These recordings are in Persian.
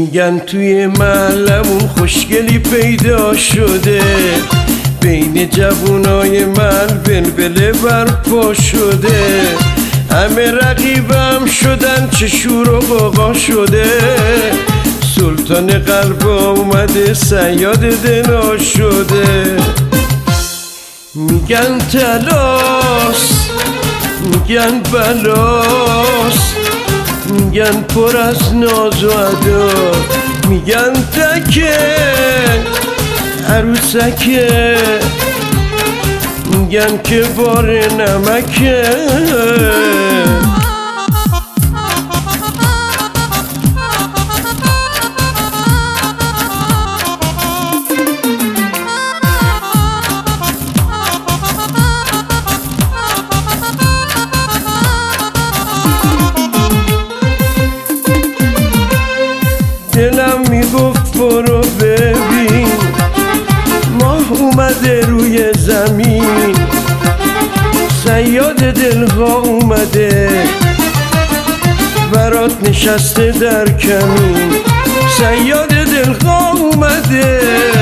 میگن توی محلمون خوشگلی پیدا شده، بین جوونای من بلبله برپا شده. همه رقیبم شدن، چه شور و غوغا شده. سلطان قلب اومده، صیاد دنا شده. میگن تلاس، میگن بلاس، میگن پر از ناز و ادا، میگن تکه عروسکه، میگن که بار نمکه. دلم میگفت برو ببین، ماه اومده روی زمین. صیاد دلها اومده، برات نشسته در کمین. صیاد دلها اومده،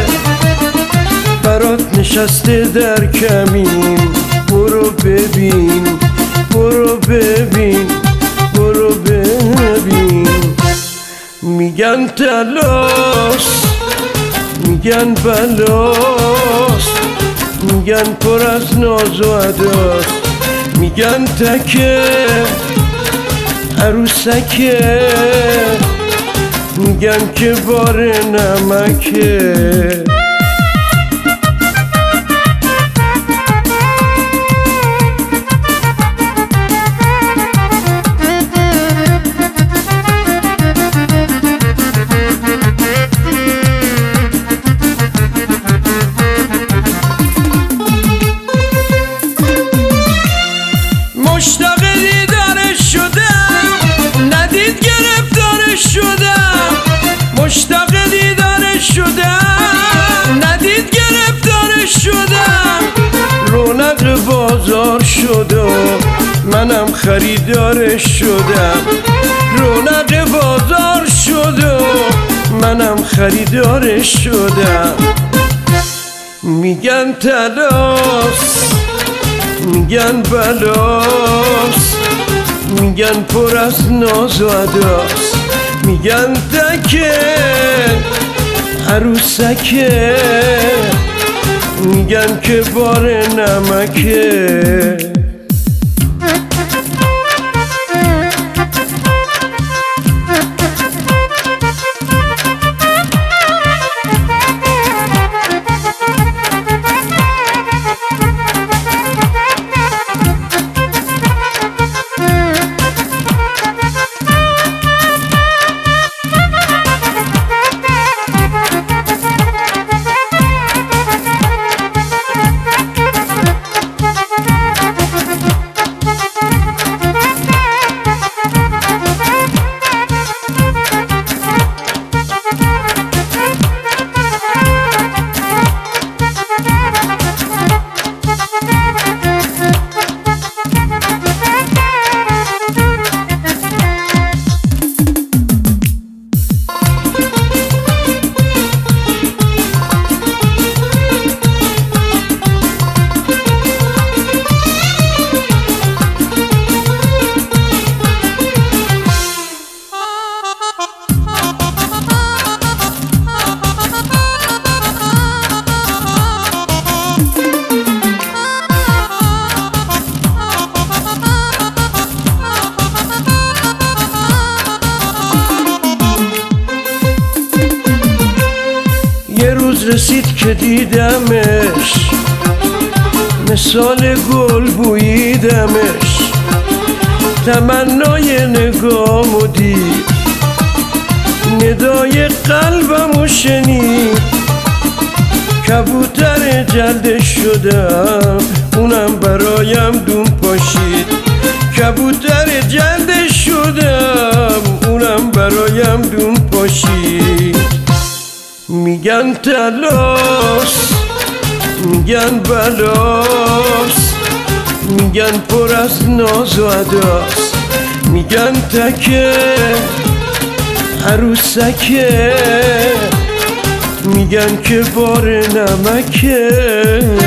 برات نشسته در کمین. برو ببین، برو ببین، برو ببین. میگن تلاس، میگن بلاس، میگن پر از ناز و اداست، میگن تکه عروسکه، میگن که بار نمکه. مشتاق دیدارش شدم، ندید گرفتارش شدم. مشتاق دیدارش شدم، ندید گرفتارش شدم. رونق بازار شد و منم خریدارش شدم. رونق بازار شد و منم خریدارش شدم. میگن تلاس، میگن بلاس، میگن پر از ناز و اداست، میگن تکه عروسکه، میگن که بار نمکه. یه روز رسید که دیدمش، مثال گل بوییدمش. تمنای نگامو دید، ندای قلبمو شنید. کبوتر جلدش شدم، اونم برایم دون پاشید. کبوتر جلدش شدم، اونم برایم دون پاشید. میگن تلاس، میگن بلاس، میگن پر از ناز و اداست، میگن تکه عروسکه میگن که بار نمکه